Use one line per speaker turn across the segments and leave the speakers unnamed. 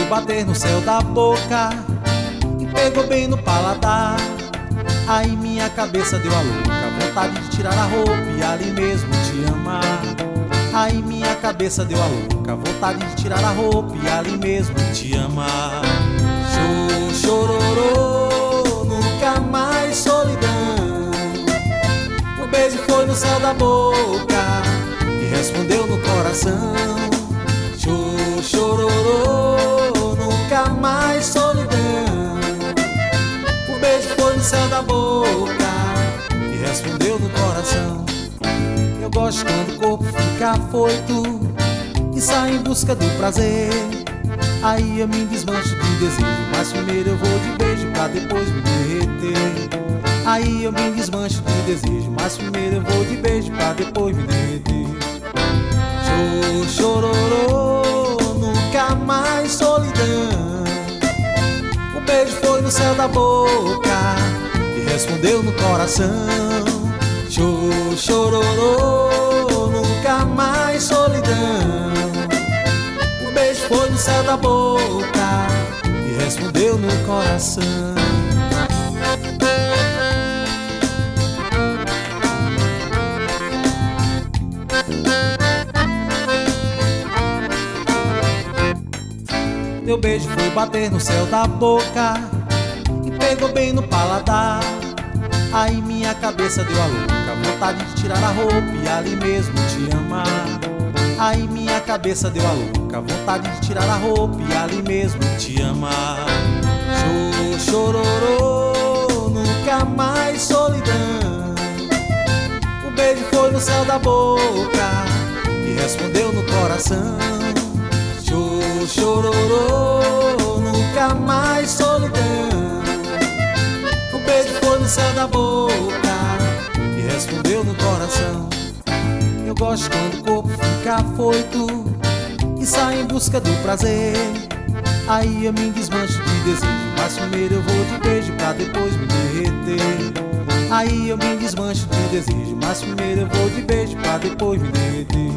foi bater no céu da boca e pegou bem no paladar. Aí minha cabeça deu a louca, vontade de tirar a roupa e ali mesmo te amar. Aí minha cabeça deu a louca, vontade de tirar a roupa e ali mesmo te amar. Chororô, nunca mais solidão. O beijo foi no céu da boca e respondeu no coração. Chororô, nunca mais solidão. O beijo foi no céu da boca e respondeu no coração. Eu gosto quando o corpo fica afoito e sai em busca do prazer. Aí eu me desmancho de desejo, mas primeiro eu vou de beijo pra depois me derreter. Aí eu me desmancho de desejo, mas primeiro eu vou de beijo pra depois me derreter. Chororô, nunca mais solidão. O beijo foi no céu da boca e respondeu no coração. Chororô, nunca mais solidão. O beijo foi no céu da boca e respondeu no coração. Teu beijo foi bater no céu da boca e pegou bem no paladar. Aí minha cabeça deu a louca, vontade de tirar a roupa e ali mesmo te amar. Aí minha cabeça deu a louca, vontade de tirar a roupa e ali mesmo te amar. Chororô, nunca mais solidão. O beijo foi no céu da boca e respondeu no coração. Chororô, nunca mais solidão. O beijo foi no céu da boca e respondeu no coração. Eu gosto quando o corpo fica afoito e sai em busca do prazer. Aí eu me desmancho de desejo, mas primeiro eu vou de beijo pra depois me derreter. Aí eu me desmancho de desejo, mas primeiro eu vou de beijo pra depois me derreter.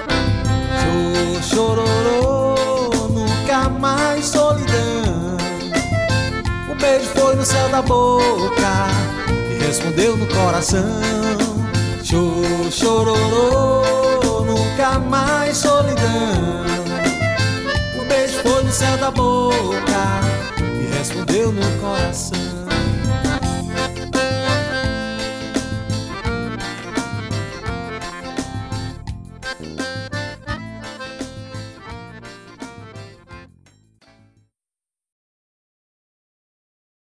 Chororô, nunca mais solidão. O beijo foi no céu da boca e respondeu no coração. Chororô, nunca mais solidão. O beijo foi no céu da boca e respondeu no coração.